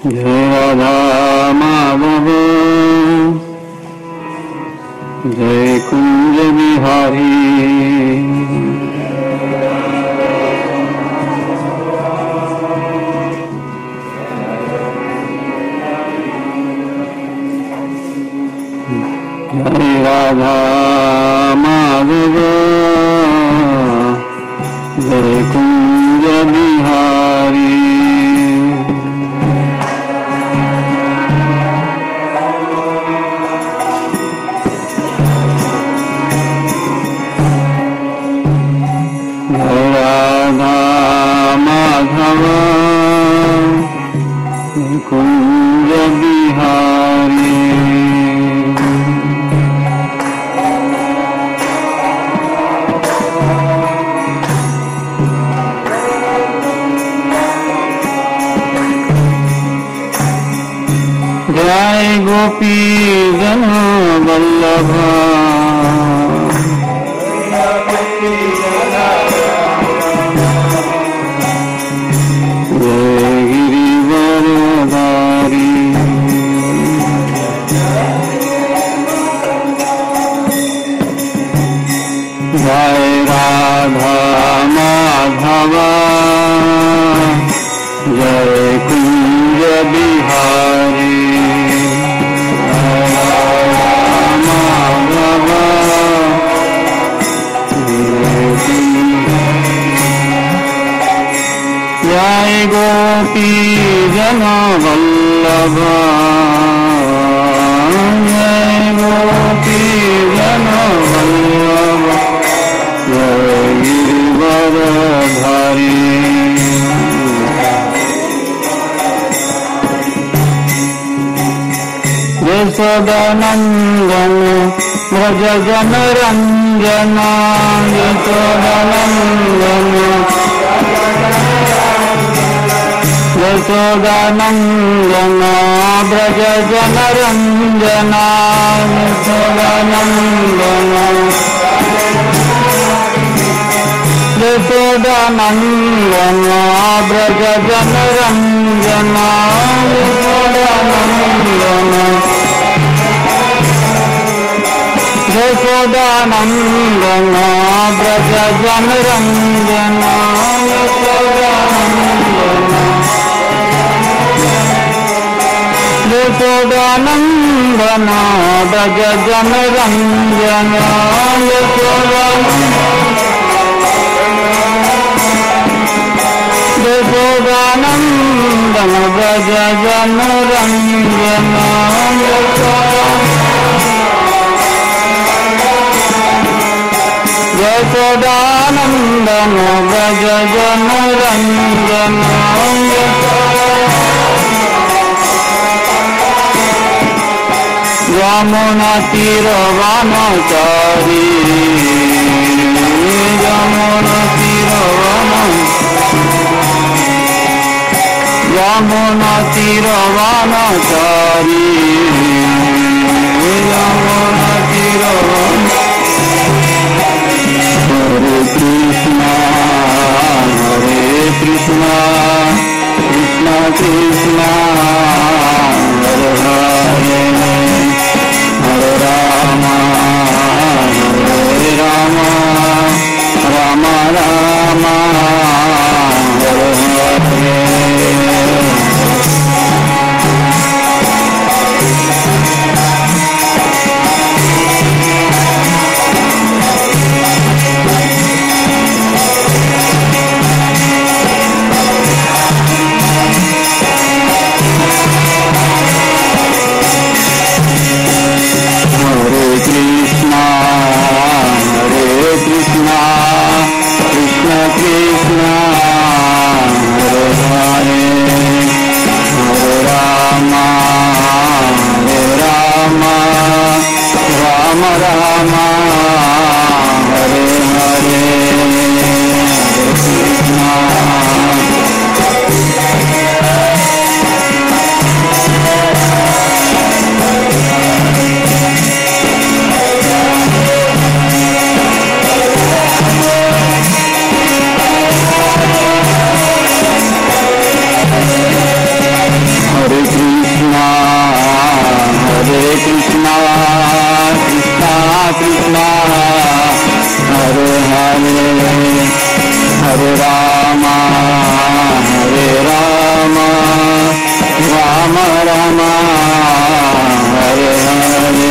जय राधा माधव जय कुंज बिहारी। जय राधा माधव जय कुंज बिहारी। कुंज बिहारी। जय गोपी जन वल्लभ जय राधा माधव जय कुंज बिहारी। माधव जय गोपी जन वल्लभ जय गोपी जन वल्लभ जय गिरिवरधारी। यशोदानंदन व्रज जन रंजन यशोदानंदन यशोदानंदन व्रज जन रंजन यशोदानंदन यशोदानंदन व्रज जन रंजन यशोदानंदन यशोदानंदन व्रज जन रंजन यशोदानंदन व्रज जन रंजन यशोदानंदन व्रज जन रंजन यशोदानंदन व्रज जन रंजन यमुना तीर वनचारी यमुना तीर यमुना तीर वनचारी यमुना तीर हरे Krishna Krishna Krishna Hare Hare Hare Ram Ram Ram Hare Hare. Rama Hare Hare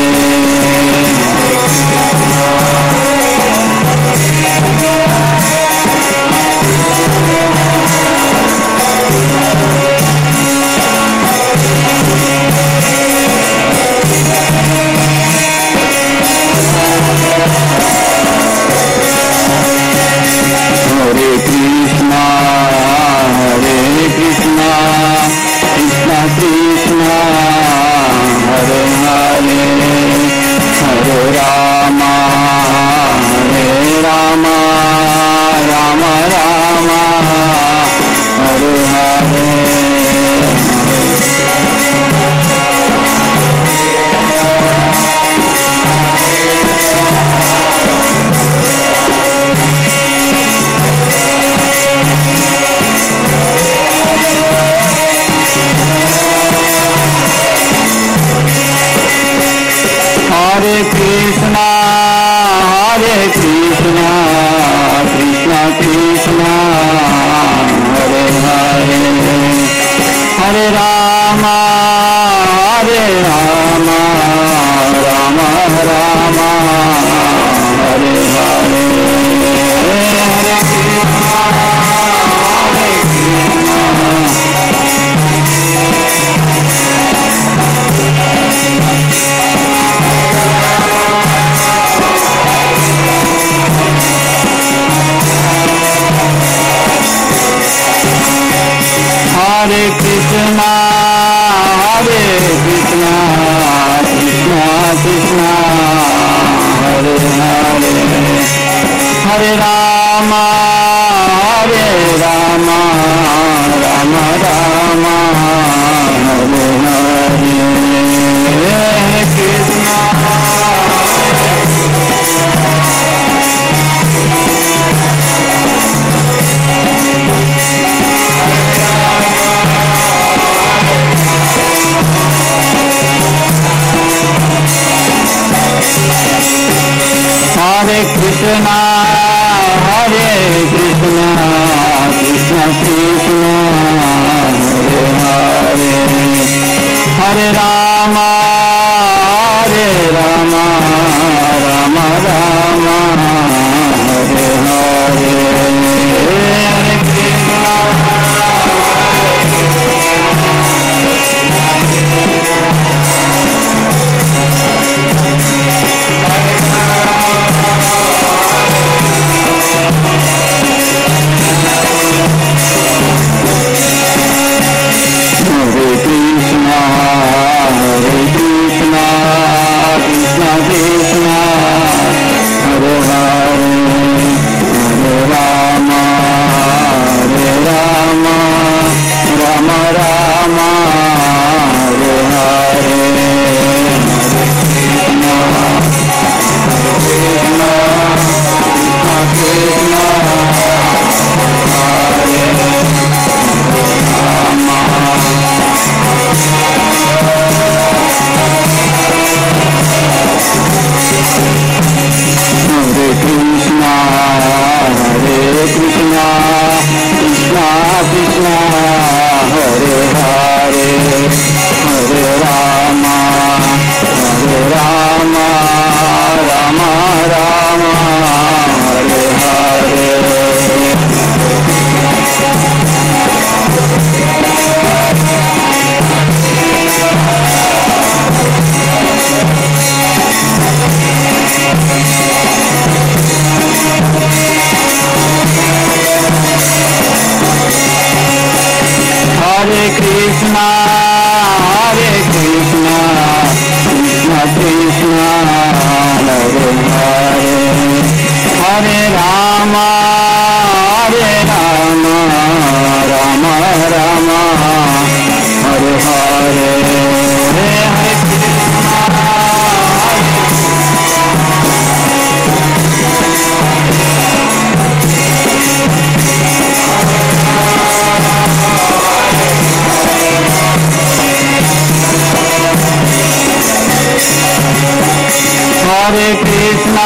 Hare Krishna,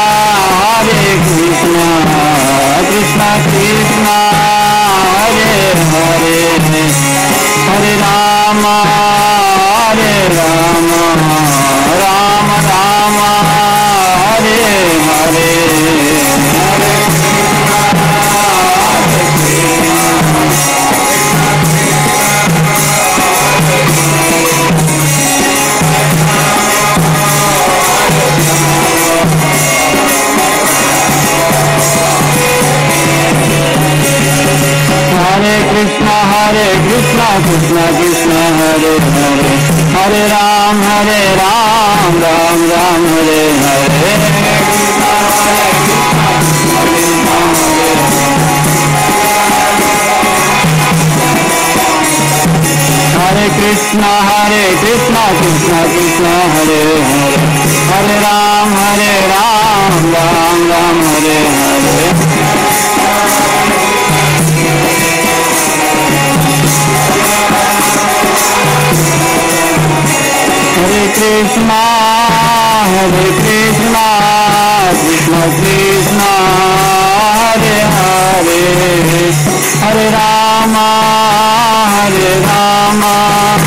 Krishna Krishna, Hare Hare, Hare Rama, Rama, Rama Rama, Hare Hare, Hare Krishna, Krishna Krishna, Hare Hare, Hare Ram, Ram Ram, Hare Hare. Hare Krishna, Krishna Krishna, Hare Hare, Hare Ram, Ram Ram, Hare Hare. Hare Krishna, Krishna Krishna, Hare Hare, Hare Rama, Rama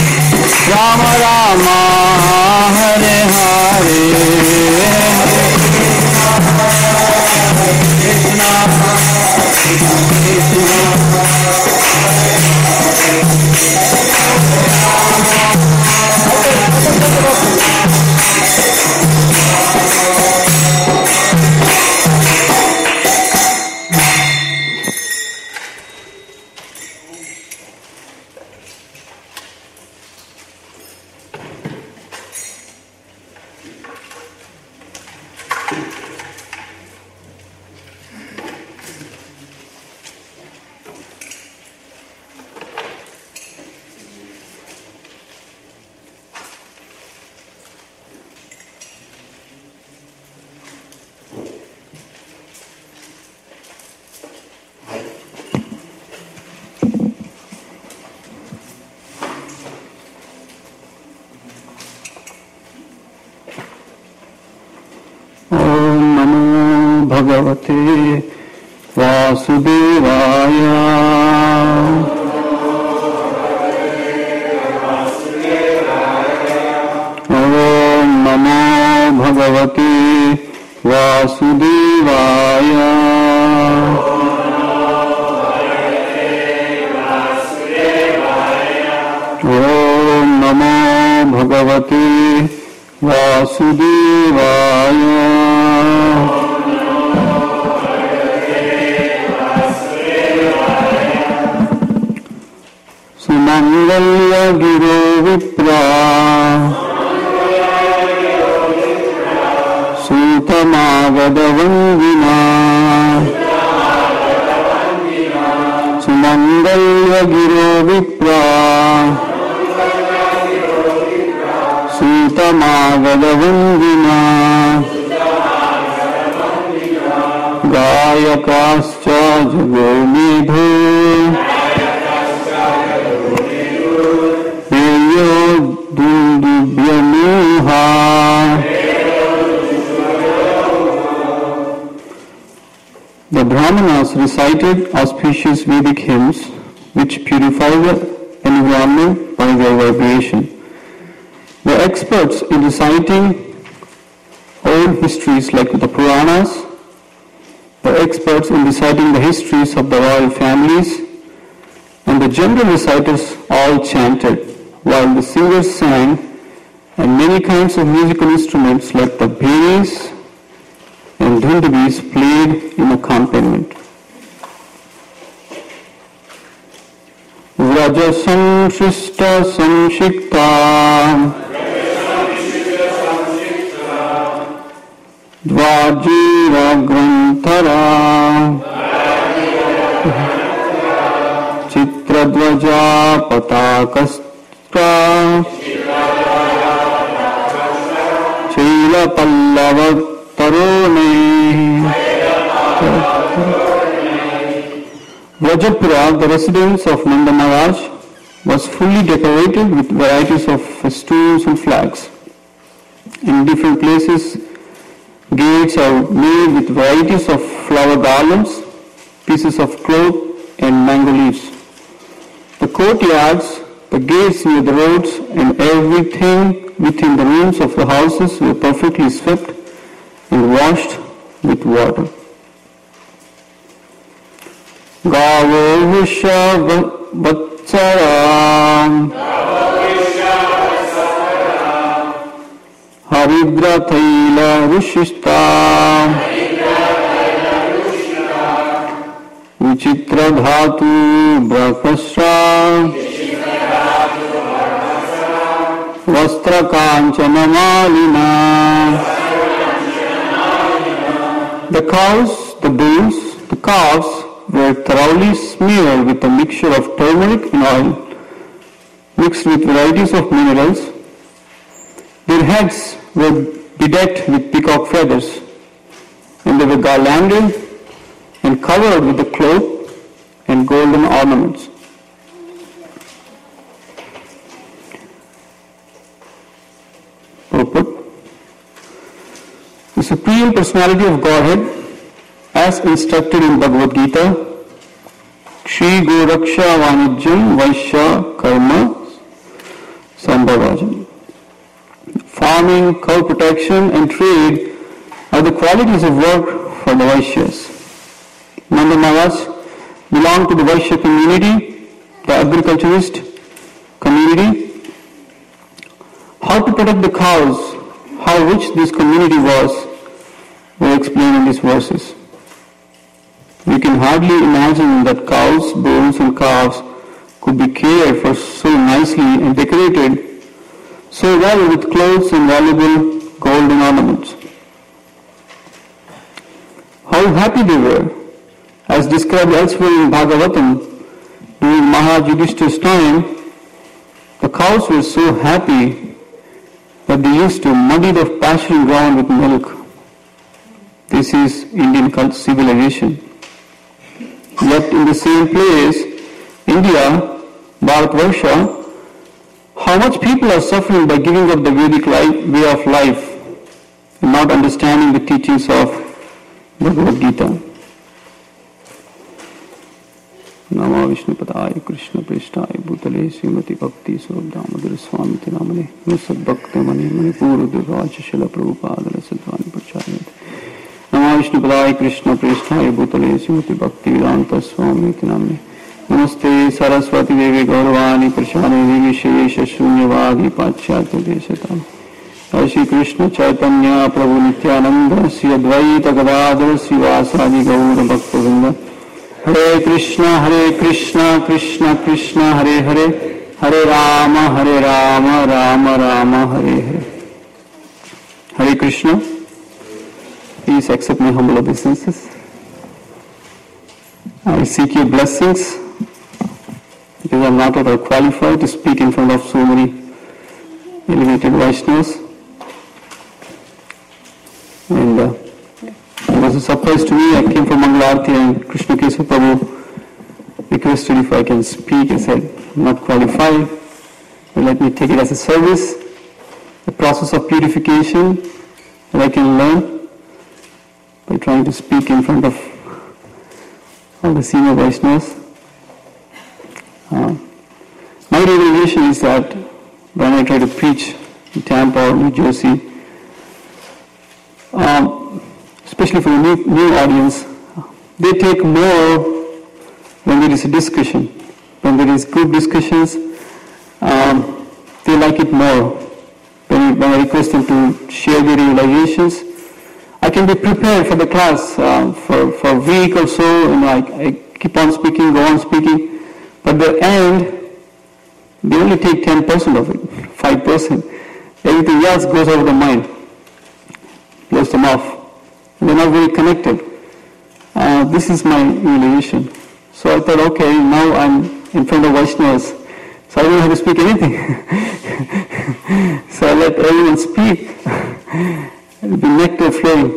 Rama, Hare Hare. Bhagavate Vasudevaya. Om Namo Bhagavate Vasudevaya. Om Namo Bhagavate Vasudevaya. Sumangalya Giro Vipra Sutamagada-vandina. Sumangalya Giro Vipra Sutamagada-vandina. Gayakascha Jagomidho The Brahmanas recited auspicious Vedic hymns which purify the environment by their vibration. The experts in reciting old histories like the Puranas, the experts in reciting the histories of the royal families, and the general reciters all chanted, while the singers sang, and many kinds of musical instruments like the bhenis and dhundubis played in accompaniment. Vraja Samshrishta Samshikta Dvajira Grantara Chitradvaja Patakastra Chaila Pallava Tarone. Vrajapura, the residence of Nanda Maharaj, was fully decorated with varieties of festoons and flags. In different places, gates are made with varieties of flower garlands, pieces of cloth, and mango leaves. The courtyards the gates near the roads, and everything within the rooms of the houses were perfectly swept and washed with water. Gavo Visha Vatsaram Haridra Thaila Rushista Vichitra Dhatu Brakasra Vastra Kanchana Malina. The cows, the bulls, the calves were thoroughly smeared with a mixture of turmeric and oil, mixed with varieties of minerals. Their heads were bedecked with peacock feathers, and they were garlanded and covered with a cloth and golden ornaments. Purport. The Supreme Personality of Godhead, as instructed in Bhagavad Gita, Shri Goraksha Vanijjam Vaishya Karma Sambhavajam. Farming, cow protection and trade are the qualities of work for the Vaishyas. Nanda Maharaj belonged to the Vaishya community, the agriculturist community. How to protect the cows, how rich this community was, were explained in these verses. You can hardly imagine that cows, bulls and calves could be cared for so nicely and decorated so well with clothes and valuable golden ornaments. How happy they were, as described elsewhere in Bhagavatam. During Maharaj Yudhishthira's time, the cows were so happy that they used to muddy the pasturing ground with milk. This is Indian civilization. Yet in the same place, India, Bharatvarsha, how much people are suffering by giving up the Vedic way of life and not understanding the teachings of Bhagavad Gita. Nama Vishnu Padaya Krishna Prishthaya Bhutale Srimati Bhakti Swarup Damodara Swami Tinamane Nusad Bhakta Mani Manipura Durraja Shila Prabhupada Sadvani Prachayat. Nama Vishnu Padaya Krishna Prishthaya Bhutale Srimati Bhakti Vedanta Swami Tinamane Namaste Saraswati Devi Gauravani Prashani Devi Shesha Shunyavadi Pachyatya Deshatam. Shri Krishna Chaitanya Prabhu Nityananda Sri Advaita Gadadhara Srivasadi Gaura Bhaktavinda. Hare Krishna Krishna Krishna Hare Hare Hare Rama Rama Rama Hare Hare. Hare Krishna. Please accept my humble obeisances. I seek your blessings because I am not at all qualified to speak in front of so many elevated Vaishnavas. And it was a surprise to me. I came from Mangalarti and Krishna Kesava Prabhu requested if I can speak. I said, I'm not qualified, but let me take it as a service, the process of purification that I can learn by trying to speak in front of all the senior Vaishnavas. My realization is that when I try to preach in Tampa or New Jersey, especially for the new audience, they take more when there is a discussion. When there is good discussions, they like it more. When I request them to share their realizations, I can be prepared for the class for a week or so, and I keep on speaking, go on speaking. But at the end, they only take 10% of it, 5%. Everything else goes out of the mind, blows them off. They're not very connected. This is my realization. So I thought, okay, now I'm in front of Vaishnavas, so I don't have to speak anything. So I let everyone speak. The nectar flowing.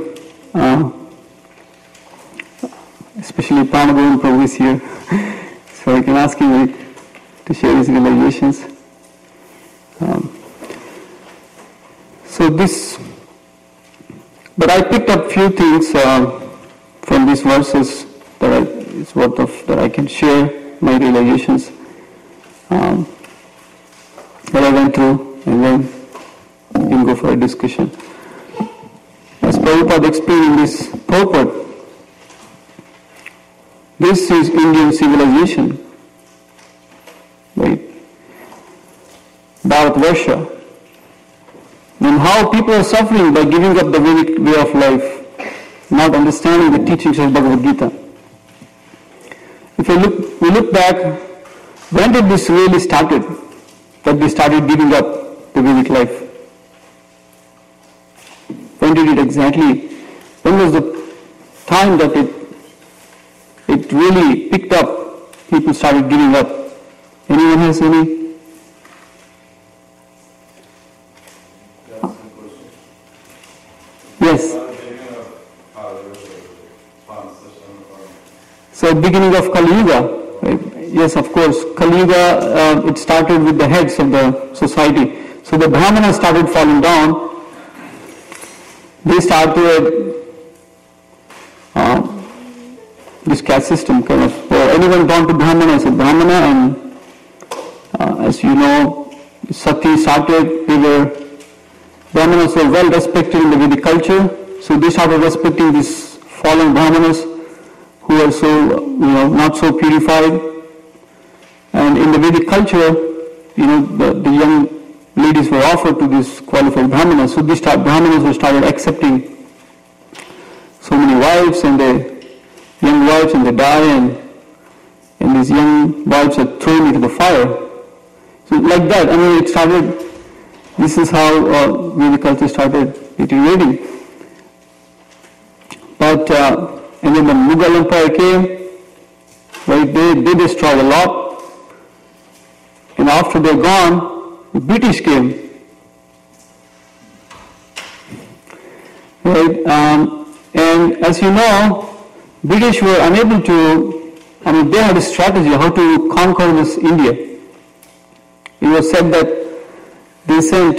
Especially Panagovan Prabhu is here. So I can ask him to share his realizations. But I picked up few things from these verses that I can share my realizations. that I went through, and then we can go for a discussion. As Prabhupada explained in this purport, this is Indian civilization, right? Bharatvarsha. And how people are suffering by giving up the Vedic way of life, not understanding the teachings of Bhagavad Gita. If we look back, when did this really started? That they started giving up the Vedic life. When did it exactly? When was the time that it really picked up? People started giving up. Anyone has any? Yes. So beginning of Kali Yuga, right? Yes, of course. Kali Yuga, it started with the heads of the society. So the Brahmanas started falling down. They started this caste system kind of. So anyone born to Brahmana is a Brahmana, and as you know, Sati started. Brahmanas were well respected in the Vedic culture, so they started respecting these fallen Brahmanas who are so, not so purified. And in the Vedic culture, the young ladies were offered to these qualified Brahmanas, so these Brahmanas were started accepting so many wives, and young wives, and they die, and these young wives are thrown into the fire. So like that, it started. This is how Vedic culture started deteriorating. But and then the Mughal Empire came, right? They destroyed a lot, and after they're gone, the British came, right? And as you know, British were unable to. They had a strategy how to conquer this India. It was said that they sent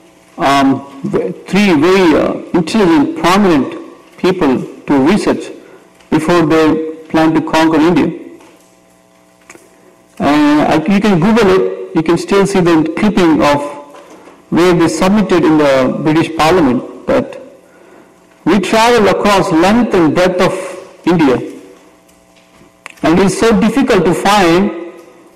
3 very intelligent, prominent people to research before they planned to conquer India. You can Google it, you can still see the clipping of where they submitted in the British Parliament that we travel across length and breadth of India, and it is so difficult to find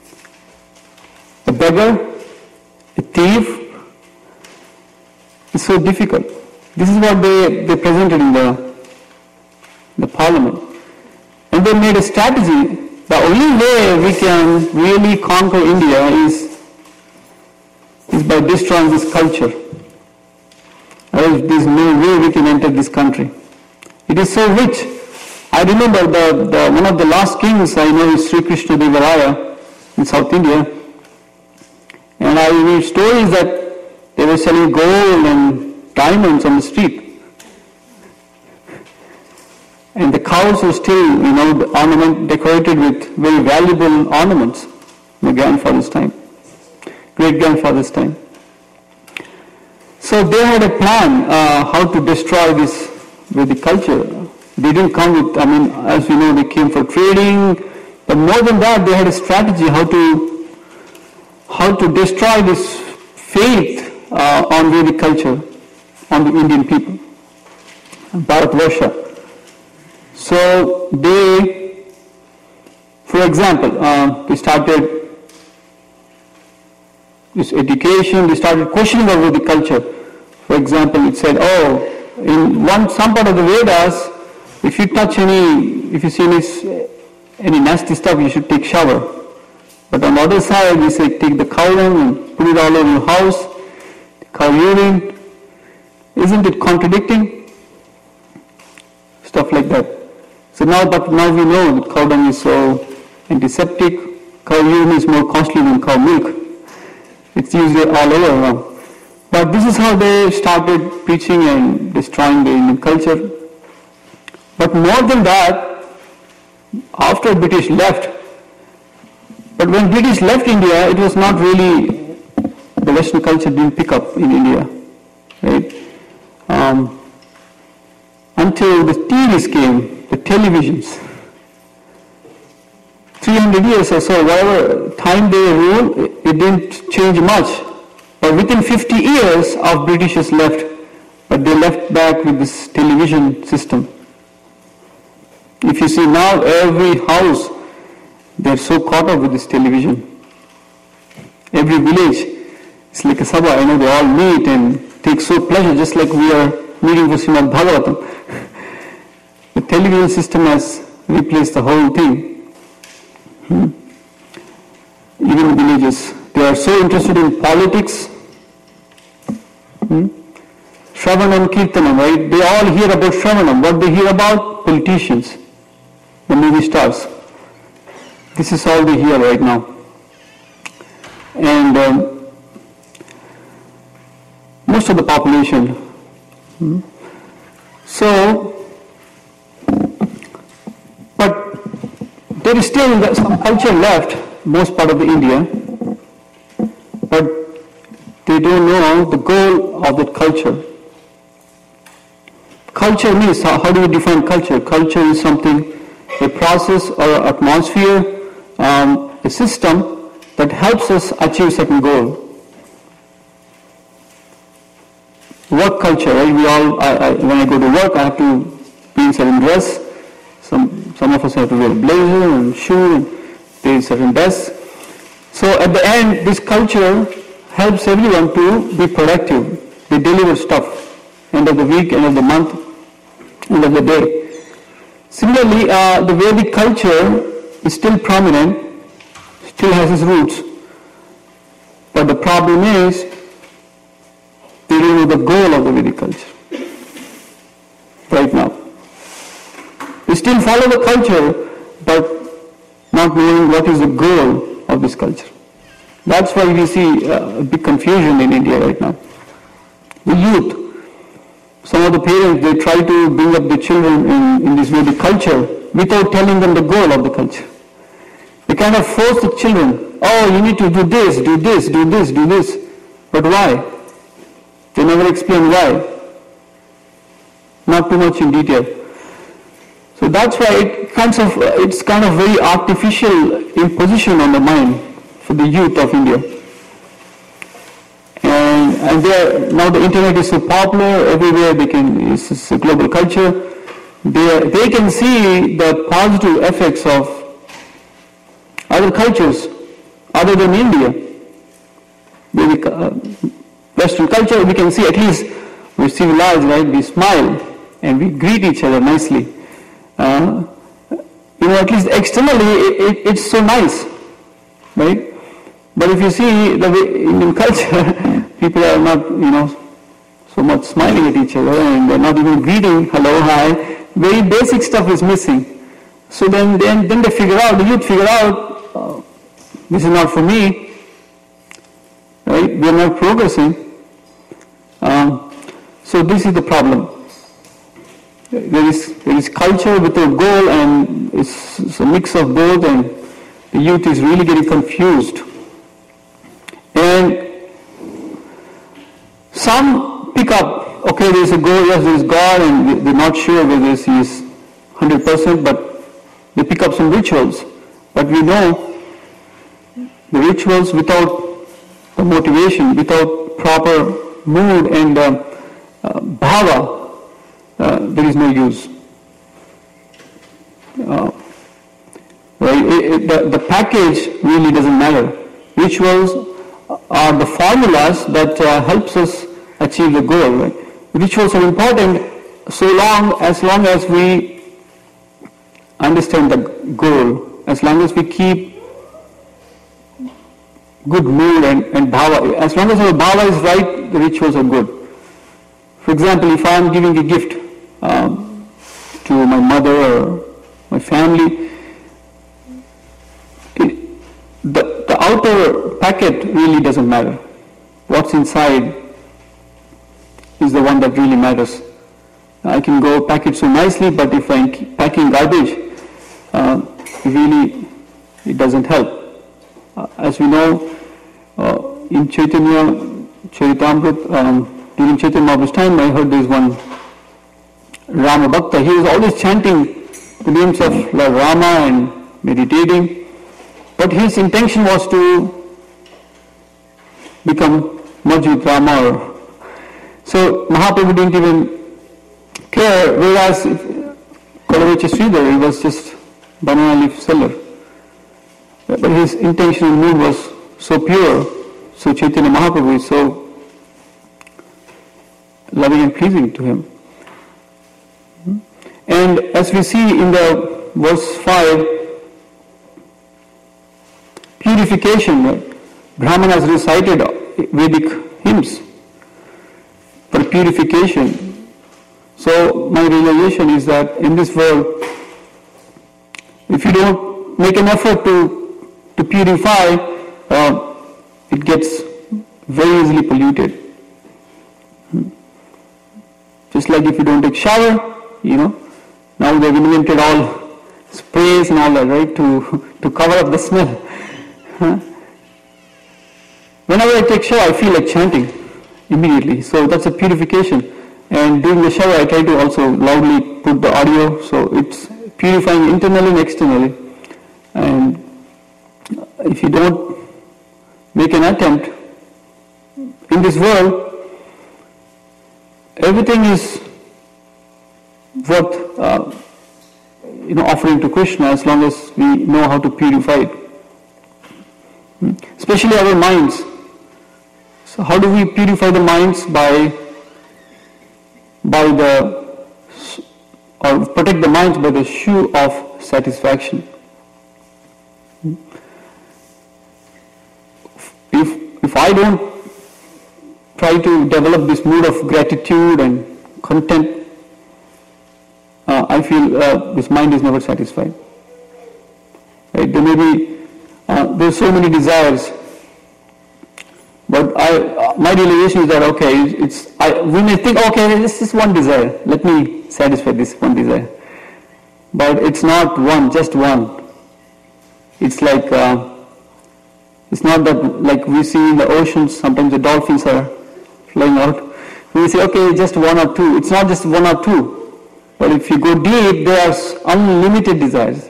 a beggar, a thief. It's so difficult. This is what they presented in the Parliament. And they made a strategy. The only way we can really conquer India is by destroying this culture. There's no way we can enter this country. It is so rich. I remember one of the last kings I know is Sri Krishna Deva Raya in South India. And I read stories that they were selling gold and diamonds on the street. And the cows were still, decorated with very valuable ornaments. My grandfather's time, great-grandfather's time. So they had a plan how to destroy this Vedic culture. They didn't come with, as we know, they came for trading. But more than that, they had a strategy how to destroy this faith on Vedic culture, on the Indian people, Bharatvarsha. So they, for example, they started this education, they started questioning about Vedic culture. For example, it said, in some part of the Vedas, if you see any nasty stuff, you should take shower. But on the other side, we say take the cow dung and put it all over your house, cow urine. Isn't it contradicting? Stuff like that. So now we know that cow dung is so antiseptic. Cow urine is more costly than cow milk. It's used all over now. But this is how they started preaching and destroying the Indian culture. But more than that, after British left, but when British left India, it was not really, the Western culture didn't pick up in India, right? Until the TVs came, the televisions. 300 years or so, whatever time they ruled, it didn't change much. But within 50 years of Britishers left, but they left back with this television system. If you see now every house, they're so caught up with this television. Every village, it's like a sabha, they all meet and take so pleasure, just like we are meeting for Srimad Bhagavatam. The television system has replaced the whole thing. Even in villages, they are so interested in politics. Shravanam Kirtanam, right? They all hear about Shravanam. What they hear about? Politicians, the movie stars. This is all they hear right now. And most of the population. So, but there is still some culture left, most part of the India, but they don't know the goal of that culture. Culture means, how do we define culture? Culture is something, a process or atmosphere, a system that helps us achieve certain goal. Work culture, right? We all, when I go to work, I have to be in certain dress. Some of us have to wear a blazer and shoe and pay certain dress. So at the end, this culture helps everyone to be productive. They deliver stuff. End of the week, end of the month, end of the day. Similarly, the Vedic culture is still prominent, still has its roots. But the problem is, they don't know the goal of the Vedic culture right now. They still follow the culture, but not knowing what is the goal of this culture. That's why we see a big confusion in India right now. The youth, some of the parents, they try to bring up their children in this Vedic culture without telling them the goal of the culture. They kind of force the children, oh, you need to do this, do this, do this, do this. But why? They never explain why. Not too much in detail. So that's why it's kind of very artificial imposition on the mind for the youth of India. And now the internet is so popular, everywhere it's a global culture. They can see the positive effects of other cultures other than India. Western culture, we can see at least we're civilized, right? We smile and we greet each other nicely. At least externally it's so nice, right? But if you see the Indian culture, people are not, so much smiling at each other and they're not even greeting, hello, hi. Very basic stuff is missing. So then they figure out, the youth figure out, this is not for me, right? We are not progressing. So this is the problem. There is culture without goal, and it's a mix of both, and the youth is really getting confused. And some pick up, okay, there is a goal, yes, there is God, and they're not sure whether He is 100%, but they pick up some rituals. But we know the rituals without the motivation, without proper mood and bhava, there is no use. The package really doesn't matter. Rituals are the formulas that helps us achieve the goal. Right? Rituals are important as long as we understand the goal, as long as we keep good mood and bhava. As long as our bhava is right, the rituals are good. For example, if I am giving a gift to my mother or my family, the outer packet really doesn't matter. What's inside is the one that really matters. I can go pack it so nicely, but if I'm packing garbage, really it doesn't help. As we know, in Chaitanya Charitamrita, during Chaitanya Mahaprabhu's time, I heard there is one Rama Bhakta. He was always chanting the names of Lord Rama and meditating, but his intention was to become merge with Rama. So Mahaprabhu didn't even care, whereas Kolavecha Sridhar, he was just banana leaf seller. But his intention and mood was so pure, so Chaitanya Mahaprabhu is so loving and pleasing to him. And as we see in the verse 5, purification, Brahmanas recited Vedic hymns for purification. So my realization is that in this world, if you don't make an effort to purify, it gets very easily polluted. Just like if you don't take shower, now they've invented all sprays and all that, right, to cover up the smell. Whenever I take shower, I feel like chanting immediately. So that's a purification. And during the shower, I try to also loudly put the audio, so it's purifying internally and externally. And if you don't make an attempt in this world, everything is worth offering to Krishna as long as we know how to purify it. Especially our minds. So how do we purify the minds? Or protect the minds by the shoe of satisfaction. If I don't try to develop this mood of gratitude and content, I feel this mind is never satisfied. Right? There may be there's so many desires, but my realization is that we may think, okay, this is one desire. Let me satisfy this one desire, but it's not one, just one. It's like it's not that like we see in the oceans. Sometimes the dolphins are flying out. We say, okay, just one or two. It's not just one or two. But if you go deep, there are unlimited desires.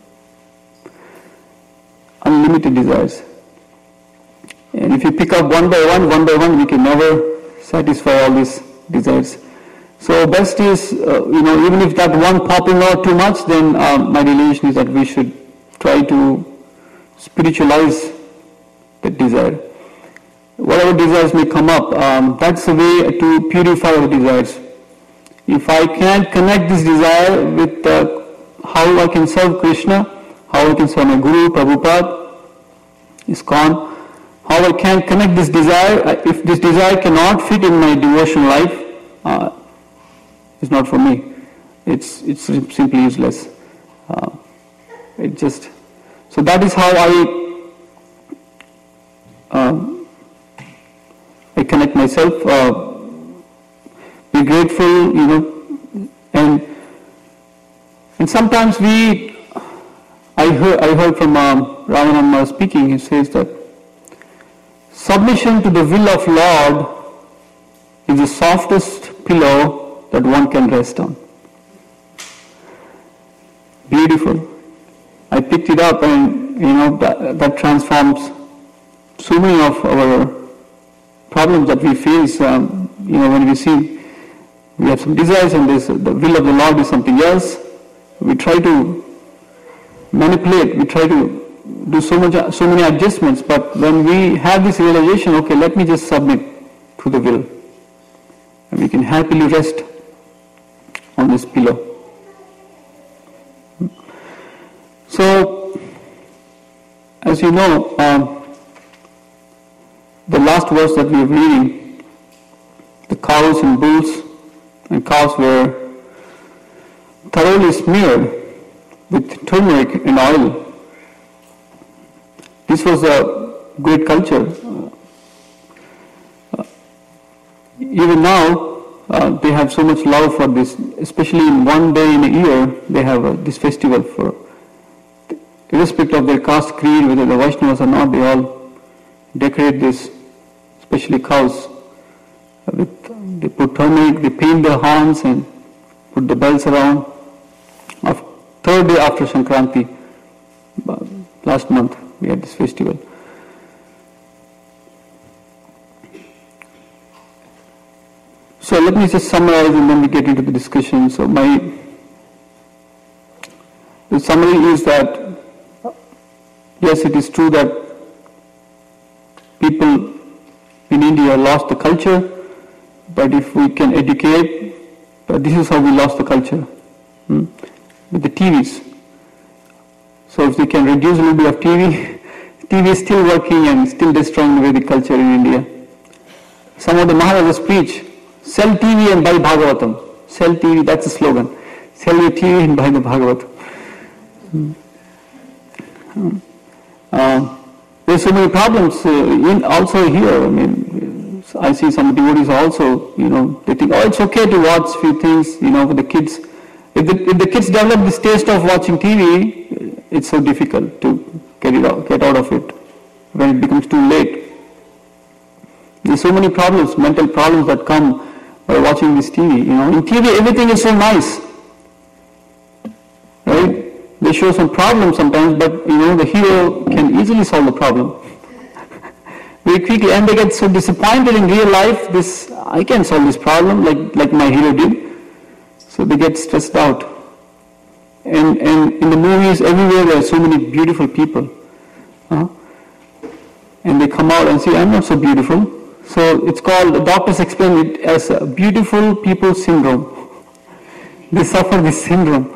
Unlimited desires. And if you pick up one by one, we can never satisfy all these desires. So best is, even if that one popping out too much, then my realization is that we should try to spiritualize that desire. Whatever desires may come up, that's a way to purify our desires. If I can't connect this desire with how I can serve Krishna, how I can serve my Guru, Prabhupada, ISKCON, how I can connect this desire, if this desire cannot fit in my devotion life, it's not for me. It's simply useless. So that is how I connect myself. Be grateful, and sometimes I heard from Ramanam speaking. He says that submission to the will of Lord is the softest pillow that one can rest on. Beautiful. I picked it up, and that transforms so many of our problems that we face. When we see we have some desires and the will of the Lord is something else, we try to manipulate, we try to do so many adjustments, but when we have this realization, okay, let me just submit to the will, and we can happily rest on this pillow. So, as you know, the last verse that we are reading, the cows and bulls and cows were thoroughly smeared with turmeric and oil. This was a great culture. Even now, they have so much love for this, especially in one day in a year, they have this festival for, irrespective of their caste, creed, whether the Vaishnavas or not, they all decorate this, especially cows. They put turmeric, they paint their horns and put the bells around. Third day after Sankranti, last month, we had this festival. So let me just summarize and then we get into the discussion. So the summary is that, yes, it is true that people in India lost the culture, but if we can educate, this is how we lost the culture, with the TVs. So if we can reduce a little bit of TV, TV is still working and still destroying the Vedic culture in India. Some of the Maharaja's preach, sell TV and buy Bhagavatam. Sell TV, that's the slogan. Sell your TV and buy the Bhagavatam. There's so many problems also here. I mean, I see some devotees also, they think, it's okay to watch few things, for the kids. If the kids develop this taste of watching TV, it's so difficult to get out of it when it becomes too late. There's so many problems, mental problems that come by watching this TV. In TV everything is so nice, right? They show some problems sometimes, but the hero can easily solve the problem very quickly, and they get so disappointed in real life. I can solve this problem like my hero did. So they get stressed out. And in the movies, everywhere there are so many beautiful people. And they come out and say, I'm not so beautiful. So it's called, the doctors explain it as a beautiful people syndrome. They suffer this syndrome.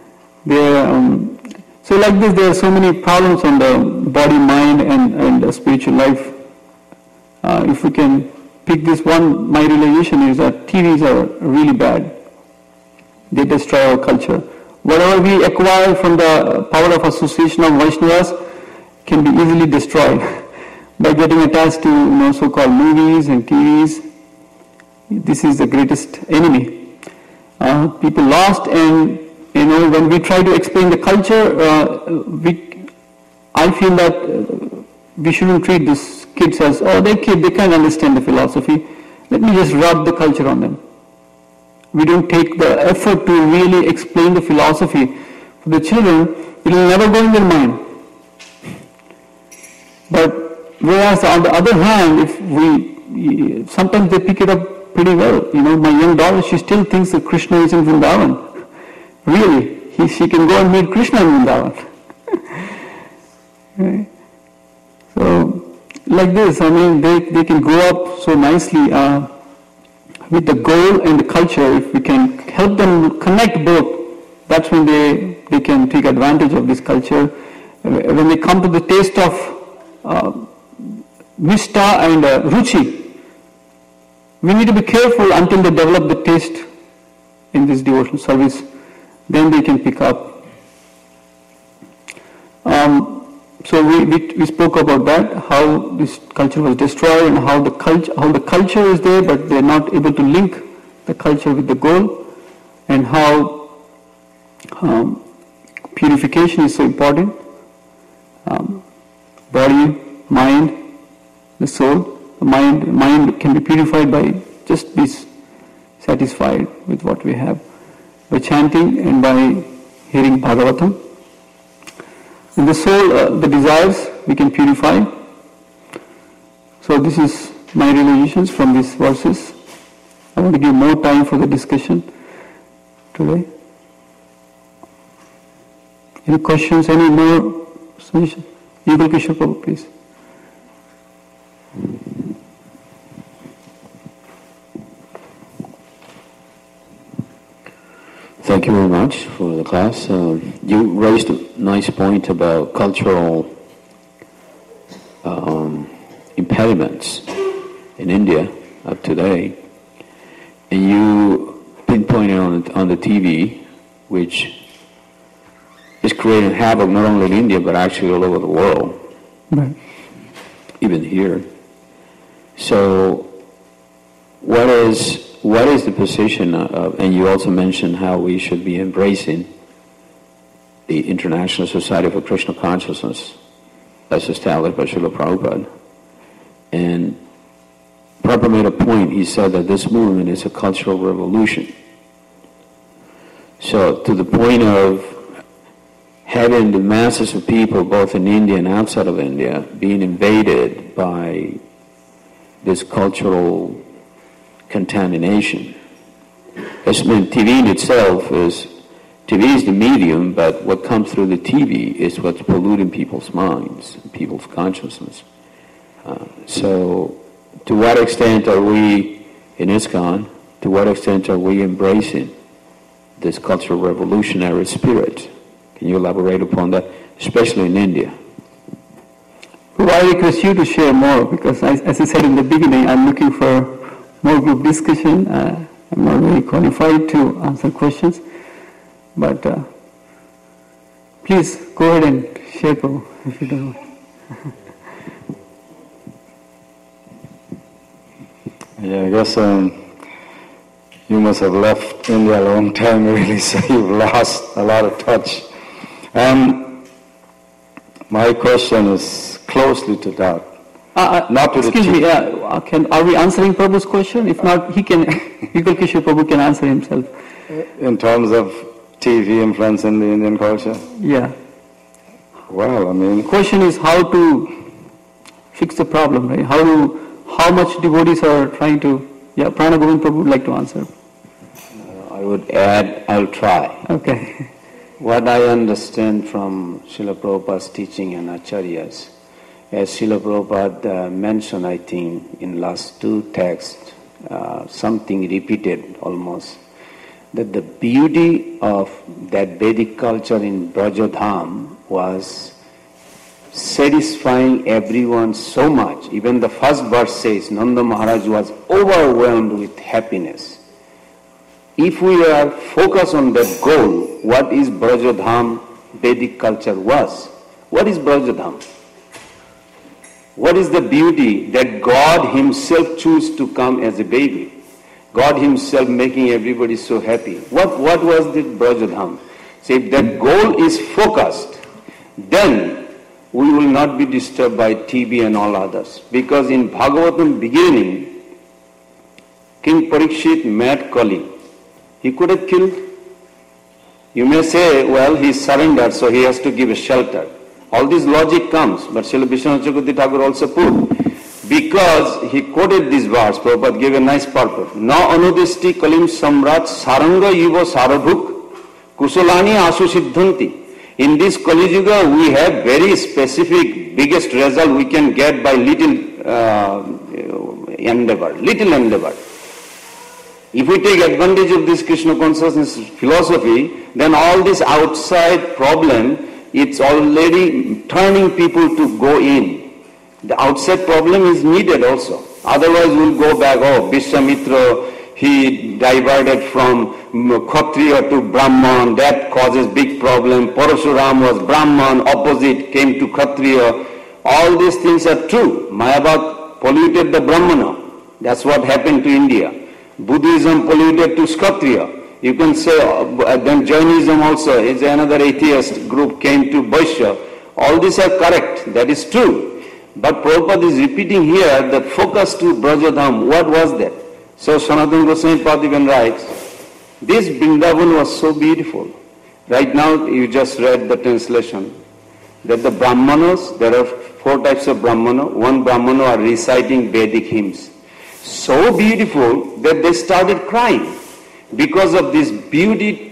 So like this, there are so many problems on the body, mind, and the spiritual life. If we can pick this one, my realization is that TVs are really bad. They destroy our culture. Whatever we acquire from the power of association of Vaishnavas can be easily destroyed by getting attached to so-called movies and TVs. This is the greatest enemy. People lost, and when we try to explain the culture, I feel that we shouldn't treat these kids as, they're kids, they can't understand the philosophy. Let me just rub the culture on them. We don't take the effort to really explain the philosophy for the children, it will never go in their mind. But whereas on the other hand, if sometimes they pick it up pretty well. My young daughter, she still thinks that Krishna is in Vrindavan. Really, she can go and meet Krishna in Vrindavan. Right? So, like this, they can grow up so nicely with the goal and the culture. If we can help them connect both, that's when they can take advantage of this culture. When they come to the taste of Nishta and Ruchi, we need to be careful until they develop the taste in this devotional service. Then they can pick up. So we spoke about that, how this culture was destroyed and how the culture is there, but they're not able to link the culture with the goal, and how purification is so important. Body, mind, the soul. The mind can be purified by just be satisfied with what we have, by chanting and by hearing Bhagavatam. In the soul, the desires we can purify. So this is my realizations from these verses. I want to give more time for the discussion today. Any questions? Any more suggestions? Yugal Kishore Prabhu, please. Thank you very much for the class. You raised a nice point about cultural impediments in India of today, and you pinpointed on the TV, which is creating havoc not only in India but actually all over the world, right. Even here. So, what is the position of, and you also mentioned how we should be embracing the International Society for Krishna Consciousness as established by Srila Prabhupada. And Prabhupada made a point, he said that this movement is a cultural revolution. So to the point of having the masses of people, both in India and outside of India, being invaded by this cultural contamination. TV in itself TV is the medium, but what comes through the TV is what's polluting people's minds, people's consciousness. So to what extent are we in ISKCON, to what extent are we embracing this cultural revolutionary spirit? Can you elaborate upon that, especially in India? Well, I request you to share more because, as I said in the beginning, I'm looking for more group discussion. I'm not very qualified to answer questions, but please go ahead and share, Prabhu, if you don't mind. Yeah, I guess you must have left India a long time, really, so you've lost a lot of touch. My question is closely to that. Not to excuse me, are we answering Prabhu's question? If not, Yugal Kishore Prabhu can answer himself. In terms of TV influence in the Indian culture? Yeah. Well, I mean... The question is how to fix the problem, right? How much devotees are trying to... Yeah, Prana Govind Prabhu would like to answer. I would add, I'll try. Okay. What I understand from Srila Prabhupada's teaching and Acharyas, as Srila Prabhupada mentioned, I think, in last two texts, something repeated almost, that the beauty of that Vedic culture in Brajadham was satisfying everyone so much. Even the first verse says, Nanda Maharaj was overwhelmed with happiness. If we are focused on that goal, what is Brajadham Vedic culture was? What is Brajadham? What is the beauty that God Himself chose to come as a baby? God Himself making everybody so happy. What was the Brajadham? So if that goal is focused, then we will not be disturbed by TV and all others. Because in Bhagavatam beginning, King Parikshit met Kali. He could have killed. You may say, well, he surrendered, so he has to give a shelter. All this logic comes, but Srila Vishwanath Chakravarti Thakur also put, because he quoted this verse, Prabhupada gave a nice purport. Na anudishti kalim samrat saranga yiva sarabhuk kusalani asu siddhanti. In this Kali Yuga, we have very specific, biggest result we can get by little endeavor. If we take advantage of this Krishna consciousness philosophy, then all this outside problem, it's already turning people to go in. The outside problem is needed also. Otherwise we'll go back, Vishwamitra, he diverted from Kshatriya to Brahman, that causes big problem. Parashuram was Brahman, opposite, came to Kshatriya. All these things are true. Mayavad polluted the Brahmana. That's what happened to India. Buddhism polluted to Kshatriya. You can say, then Jainism also is another atheist group came to Vaishya. All these are correct, that is true. But Prabhupada is repeating here the focus to Brajadham. What was that? So Sanatana Goswami Pad even writes, this Vrindavan was so beautiful. Right now you just read the translation, that the Brahmanas, there are 4 types of Brahmana. One Brahmana are reciting Vedic hymns. So beautiful that they started crying because of this beauty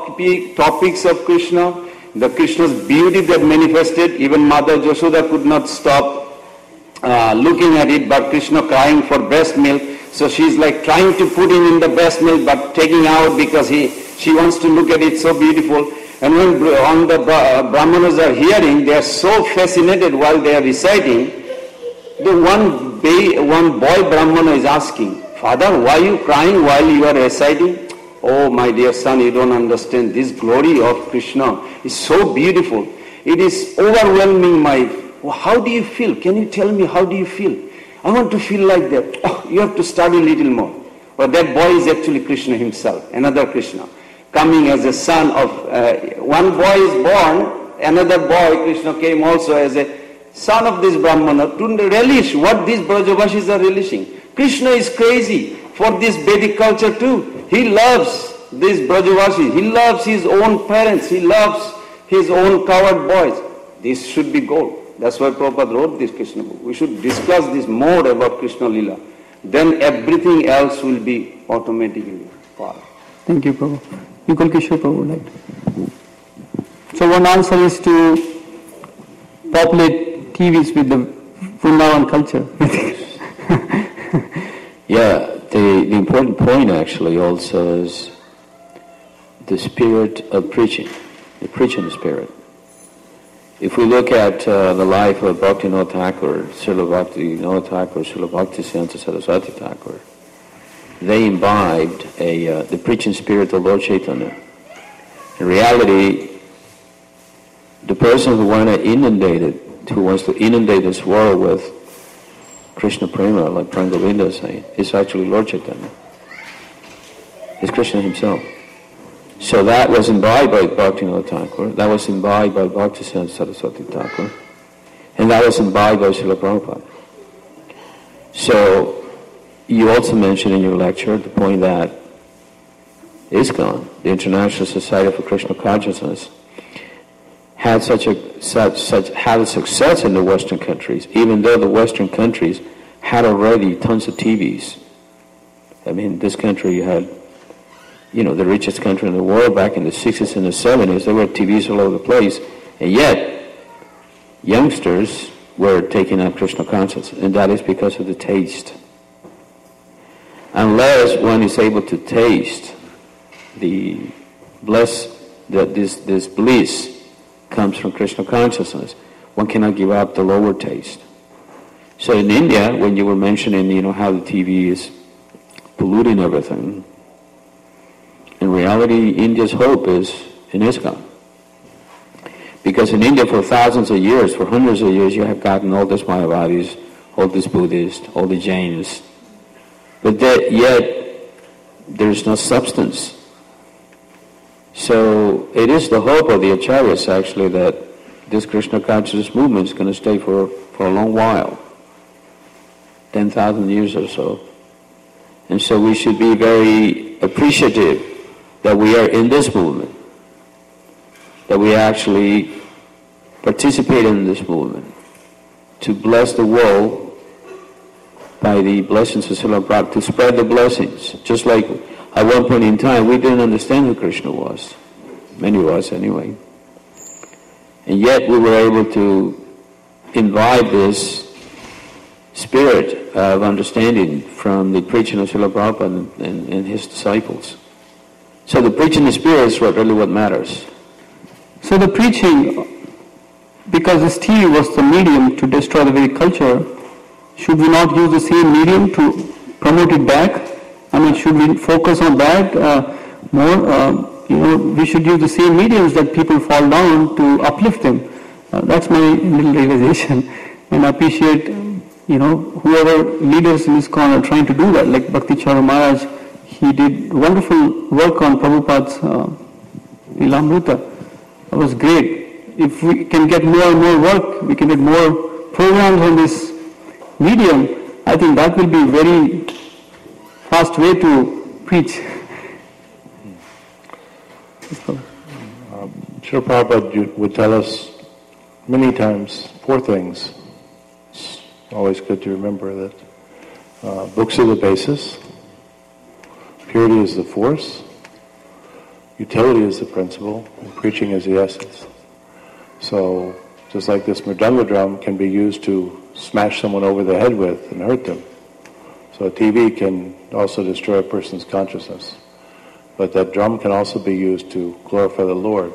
topics of Krishna, the Krishna's beauty that manifested. Even Mother Yashoda could not stop looking at it, but Krishna crying for breast milk. So she's like trying to put him in the breast milk but taking out because she wants to look at it so beautiful. And when the Brahmanas are hearing, they are so fascinated while they are reciting. The one boy Brahmana is asking, Father, why are you crying while you are reciting? Oh, my dear son, you don't understand. This glory of Krishna is so beautiful. It is overwhelming how do you feel? Can you tell me how do you feel? I want to feel like that. Oh, you have to study a little more. But that boy is actually Krishna himself, another Krishna, coming as a son of, one boy is born, another boy, Krishna came also as a son of this Brahmana to relish what these Brajavashis are relishing. Krishna is crazy for this Vedic culture too. He loves these Brajavashis. He loves his own parents. He loves his own coward boys. This should be gold. That's why Prabhupada wrote this Krishna book. We should discuss this more about Krishna Lila. then everything else will be automatically followed. Thank you, Prabhu. Nikul Kishore Prabhu would like to. So one answer is to populate TVs with the Vrindavan culture. Yeah, the important point actually also is the spirit of preaching, the preaching spirit. If we look at the life of Bhaktivinoda Thakur, Srila Bhaktivinoda Thakur, Srila Bhaktisiddhanta Saraswati Thakur, they imbibed the preaching spirit of Lord Chaitanya. In reality, the person who wants to inundate this world with Krishna Prema, like Prangovinda is saying, is actually Lord Chaitanya. It's Krishna himself. So that was imbibed by Bhaktivinoda Thakur, that was imbibed by Bhaktisiddhanta Saraswati Thakur, and that was imbibed by Srila Prabhupada. So you also mentioned in your lecture the point that ISKCON, the International Society for Krishna Consciousness, had had a success in the Western countries, even though the Western countries had already tons of TVs. I mean, this country had, the richest country in the world back in the 60s and the 70s, there were TVs all over the place, and yet youngsters were taking up Krishna consciousness, and that is because of the taste. Unless one is able to taste the bliss, that this bliss comes from Krishna consciousness, one cannot give up the lower taste. So in India, when you were mentioning, how the TV is polluting everything, in reality, India's hope is in ISKCON. Because in India for thousands of years, for hundreds of years, you have gotten all these Mayavadis, all these Buddhists, all the Jainas. But yet, there's no substance. So it is the hope of the Acharyas actually that this Krishna consciousness movement is going to stay for a long while, 10,000 years or so. And so we should be very appreciative that we are in this movement, that we actually participate in this movement to bless the world by the blessings of Srila Prabhupada, to spread the blessings. Just like at one point in time, we didn't understand who Krishna was, many of us anyway. And yet we were able to imbibe this spirit of understanding from the preaching of Srila Prabhupada and his disciples. So the preaching spirit is really what matters. So the preaching, because this TV was the medium to destroy the Vedic culture, should we not use the same medium to promote it back? I mean, should we focus on that more? We should use the same mediums that people fall down to uplift them. That's my little realization. And I appreciate, whoever leaders in ISKCON are trying to do that, like Bhakti Charu Maharaj. He did wonderful work on Prabhupada's Lilamrita. It was great. If we can get more and more work, we can get more programs on this medium, I think that will be a very fast way to preach. Srila Prabhupada would tell us many times 4 things. It's always good to remember that books are the basis, purity is the force, utility is the principle, and preaching is the essence. So, just like this mridanga drum can be used to smash someone over the head with and hurt them, so a TV can also destroy a person's consciousness. But that drum can also be used to glorify the Lord.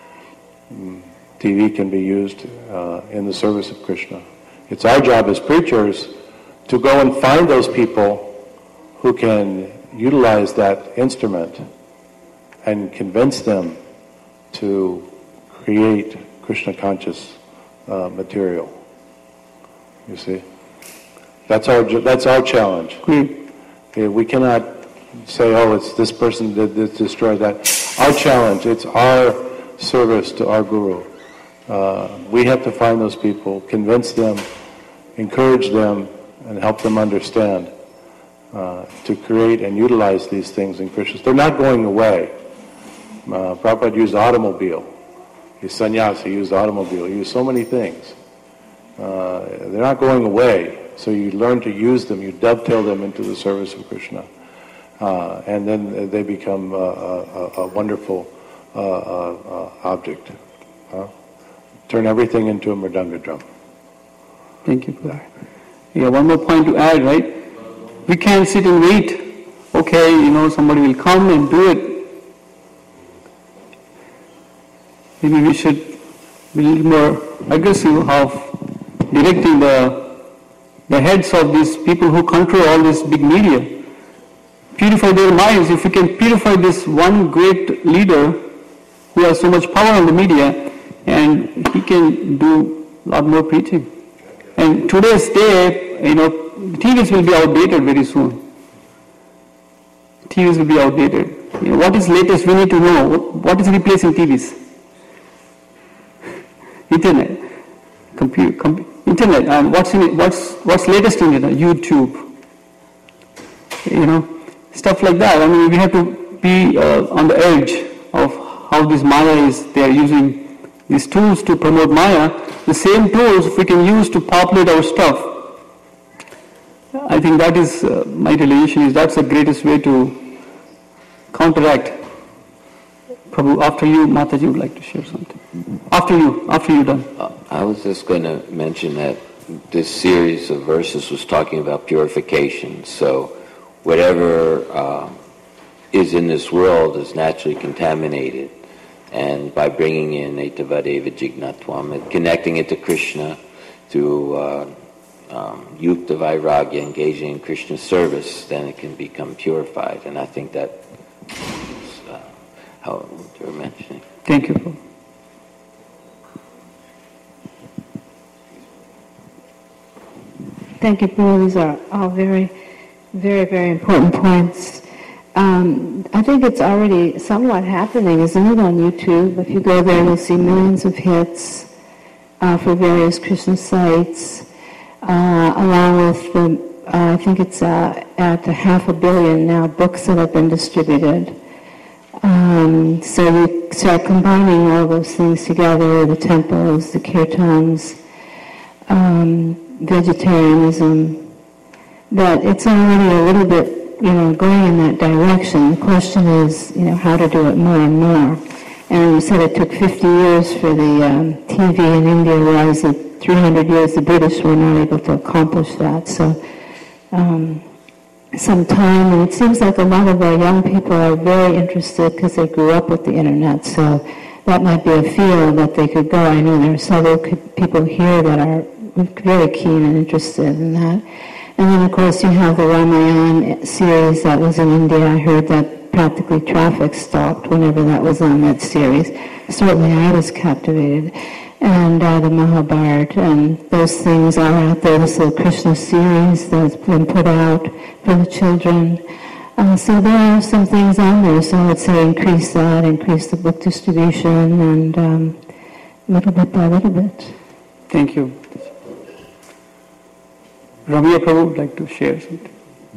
TV can be used in the service of Krishna. It's our job as preachers to go and find those people who can utilize that instrument and convince them to create Krishna conscious material. You see, that's our challenge. We cannot say, "Oh, it's this person did this, destroyed that." Our challenge, it's our service to our Guru. We have to find those people, convince them, encourage them, and help them understand to create and utilize these things in Krishna. They're not going away. Prabhupada used automobile. His sannyas, he used automobile. He used so many things. They're not going away. So you learn to use them, you dovetail them into the service of Krishna. And then they become a wonderful object. Turn everything into a mridanga drum. Thank you for that. Yeah, one more point to add, right? We can't sit and wait. Okay, somebody will come and do it. Maybe we should be a little more aggressive of directing the heads of these people who control all this big media. Purify their minds. If we can purify this one great leader who has so much power on the media, and he can do a lot more preaching. And today's day, TVs will be outdated very soon. TVs will be outdated. What is latest? We need to know. What is replacing TVs? Internet. Internet. And what's latest in it? YouTube. Stuff like that. I mean, we have to be on the edge of how this Maya is. They are using these tools to promote Maya. The same tools we can use to populate our stuff. I think that is my realization. That's the greatest way to counteract. Prabhu, after you, Mataji would like to share something. After you done. I was just going to mention that this series of verses was talking about purification. So whatever is in this world is naturally contaminated. And by bringing in Etavadeva Jignatvam, connecting it to Krishna through Yukta Vairagya, engaging in Krishna's service, then it can become purified. And I think that is how you were mentioning. Thank you. Thank you, Paul. These are all very, very, very important points. I think it's already somewhat happening, isn't it, on YouTube? If you go there, you'll see millions of hits for various Krishna sites, along with I think it's at 500 million now books that have been distributed. So we start combining all those things together, the temples, the kirtans, vegetarianism, that it's already a little bit going in that direction. The question is, how to do it more and more. And you said it took 50 years for the TV in India, whereas at 300 years the British were not able to accomplish that. So some time, and it seems like a lot of our young people are very interested because they grew up with the internet. So that might be a field that they could go. I know there are several people here that are very keen and interested in that. And then, of course, you have the Ramayana series that was in India. I heard that practically traffic stopped whenever that was on that series. Certainly I was captivated. And the Mahabharata, and those things are out there. This is a Krishna series that's been put out for the children. So there are some things on there. So I would say increase the book distribution, and little bit by little bit. Thank you. Ramya Prabhu would like to share something.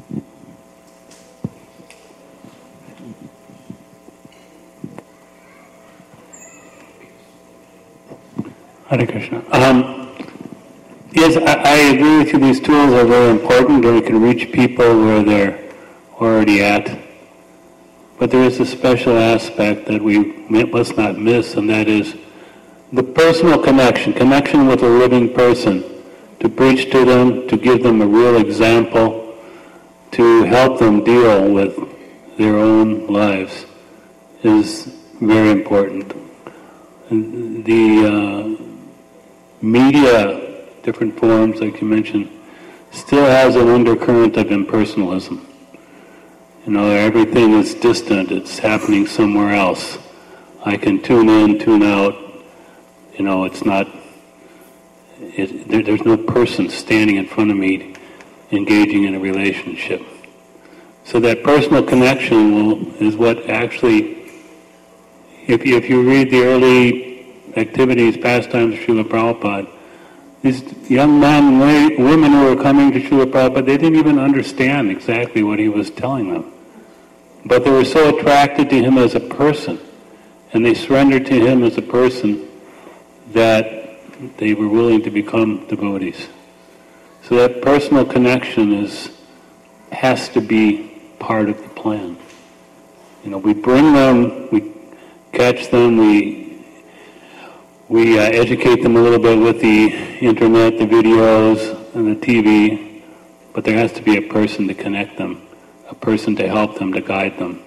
Hare Krishna. Yes, I agree with you. These tools are very important, and we can reach people where they're already at. But there is a special aspect that we must not miss, and that is the personal connection with a living person, to preach to them, to give them a real example, to help them deal with their own lives is very important. And the media, different forms, like you mentioned, still has an undercurrent of impersonalism. Everything is distant. It's happening somewhere else. I can tune in, tune out. It's not... there's no person standing in front of me engaging in a relationship. So that personal connection is what actually, if you read the early activities, pastimes of Srila Prabhupada, these young men and women who were coming to Srila Prabhupada, they didn't even understand exactly what he was telling them. But they were so attracted to him as a person, and they surrendered to him as a person, that they were willing to become devotees. So that personal connection has to be part of the plan. We bring them, we catch them, we educate them a little bit with the internet, the videos, and the TV, but there has to be a person to connect them, a person to help them, to guide them.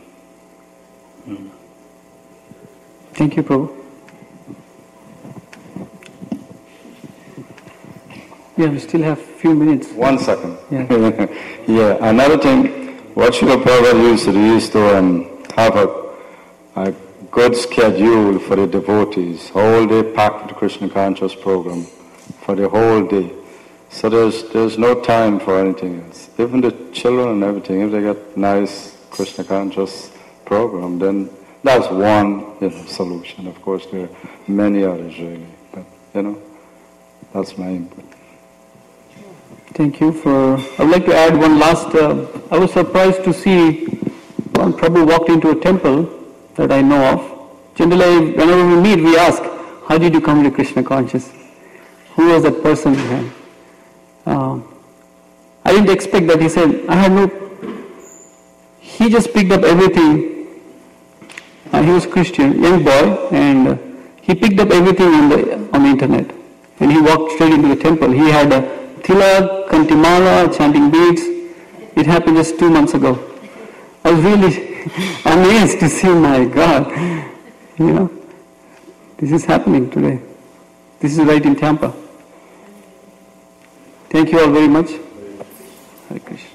Thank you, Prabhu. Yeah, we still have a few minutes. 1 second. Yeah. Yeah, another thing, what Srila Prabhupada used to have a good schedule for the devotees, whole day packed with Krishna conscious program for the whole day. So there's no time for anything else. Even the children and everything, if they get nice Krishna conscious program, then that's one solution. Of course, there are many others really, but that's my input. Thank you I would like to add one last, I was surprised to see when Prabhu walked into a temple that I know of. Generally, whenever we meet, we ask, how did you come to Krishna conscious? Who was that person behind? I didn't expect that. He said, he just picked up everything. He was Christian, young boy, and he picked up everything on the internet. And he walked straight into the temple. He had a tilak, kantimala, chanting beads. It happened just 2 months ago. I was really amazed to see, my God, this is happening today. This is right in Tampa. Thank you all very much. Hare Krishna.